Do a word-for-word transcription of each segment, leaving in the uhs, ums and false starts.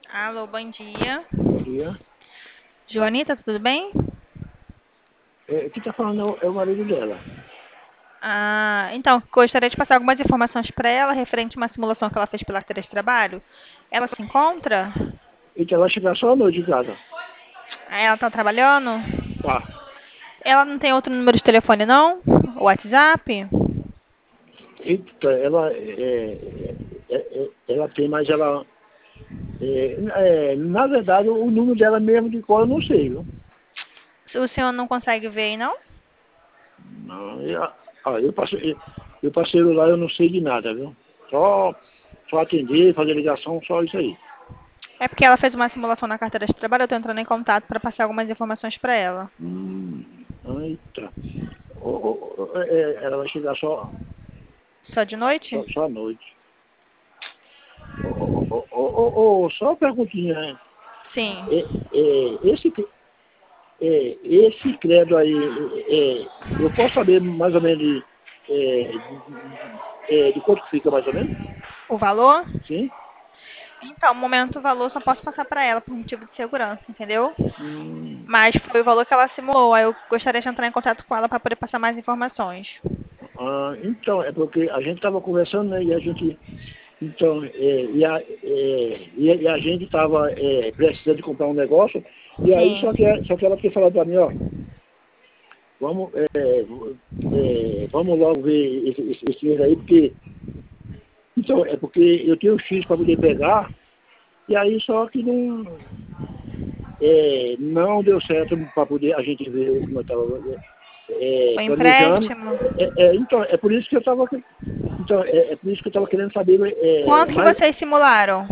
Alô, bom dia. Bom dia. Joanita, tudo bem? É, quem está falando é o, é o marido dela. Ah, então, gostaria de passar algumas informações para ela referente a uma simulação que ela fez pela carteira de trabalho. Ela se encontra? Então ela vai chegar só à noite em casa. Ah, ela está trabalhando? Tá. Ela não tem outro número de telefone, não? WhatsApp? Eita, ela, é, é, é, ela tem, mas ela... É, é, na verdade, o número dela mesmo de cor eu não sei, viu? O senhor não consegue ver aí, não? Não, eu, ah, eu, passei, eu passei lá, eu não sei de nada, viu? Só, só atender, fazer ligação, só isso aí. É porque ela fez uma simulação na carteira de trabalho, eu estou entrando em contato para passar algumas informações para ela. Hum, eita. Ô, ô, ô, é, ela vai chegar só, Só de noite? só, só à noite. Ô, ô, ô, ô, ô, ô, só uma perguntinha, né? Sim. É, é, esse, é, esse credo aí, é, eu posso saber mais ou menos de, é, de, é, de quanto que fica mais ou menos? O valor? Sim? Então, no momento o valor só posso passar para ela por motivo de segurança, entendeu? Hum, Mas foi o valor que ela simulou. Aí eu gostaria de entrar em contato com ela para poder passar mais informações. ah, então, é porque a gente estava conversando, né, e a gente, então, é, e, a, é, e, a e a gente estava é, precisando de comprar um negócio, e aí Sim. só que, só que ela tinha falado para mim, ó, vamos, é, é, vamos logo ver esse, esse, esse dinheiro aí, porque, então, é porque eu tenho um X para poder pegar, e aí só que não, é, não deu certo para poder a gente ver como eu estava é, Foi planejando. empréstimo? É, é, então, é por isso que eu estava então, é, é por isso que eu estava querendo saber é, Quanto que mais. vocês simularam?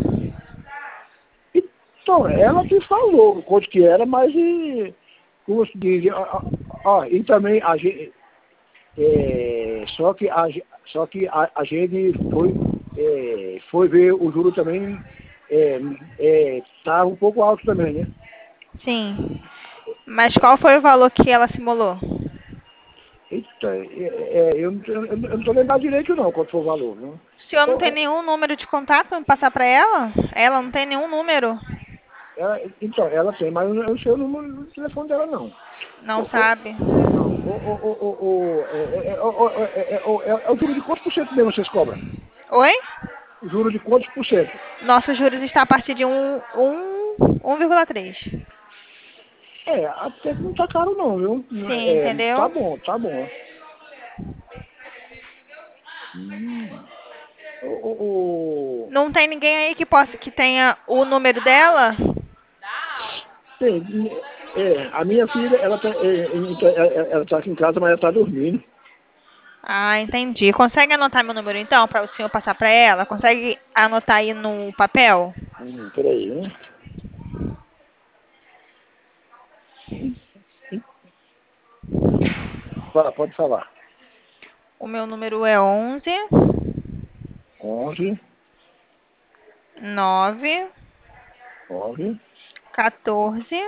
Então, ela que falou quanto que era, mas e, como se diz, ó, ó, e também a gente, é, só que a, ge- só que a, a gente foi, é, foi ver o juro também, é, é, tá um pouco alto também, né? Sim. Mas qual foi o valor que ela simulou? Eita, é, é, eu não tô- eu não eu não tô lembrado direito não, quanto foi o valor, não. O senhor não Então, tem é, nenhum número de contato para passar para ela? Ela não tem nenhum número? ela, então, ela tem, mas eu não eu não sei o número do telefone dela não. Não Ô, ô, sabe? não, o, o, o, o, é, é, é, o- o- é, é, o- é, é o juro de quantos por cento mesmo vocês cobram? Oi? O juro de quantos por cento? Nossos juros está a partir de um, um, um vírgula três. É, até que não tá caro não, viu? Não Sim, É, é, tá entendeu? bom, tá bom. Hum, o, o, o- Não tem ninguém aí que possa que tenha o número dela? tem, é, a minha filha, ela tá, é, então, ela, ela tá aqui em casa, mas ela tá dormindo. Ah, entendi. Consegue anotar meu número então para o senhor passar para ela? Consegue anotar aí no papel? Hum, peraí, né? Fala, pode falar. O meu número é onze Onze, nove nove, quatorze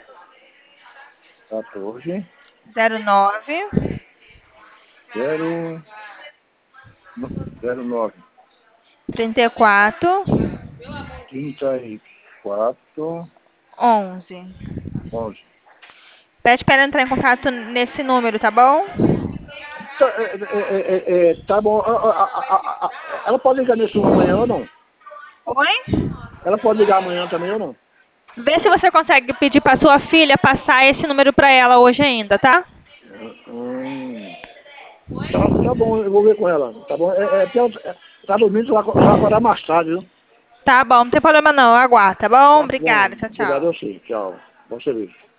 quatorze, zero nove zero, zero nove, trinta e quatro trinta e quatro, onze. onze. Pede para ela entrar em contato nesse número, tá bom? Tá, é, é, é, é, tá bom. A- a- a- a- a- ela pode ligar nesse amanhã ou não? Oi? Ela pode ligar amanhã também ou não? Vê se você consegue pedir para sua filha passar esse número para ela hoje ainda, tá? Hum, tá, tá bom, eu vou ver com ela. Tá bom? É, é, porque ela, é, tá dormindo, ela vai acordar mais tarde, viu? Tá bom, não tem problema não, eu aguardo, tá bom? Tá bom. Obrigada, tchau, Obrigado a tchau. você. Tchau. Bom serviço.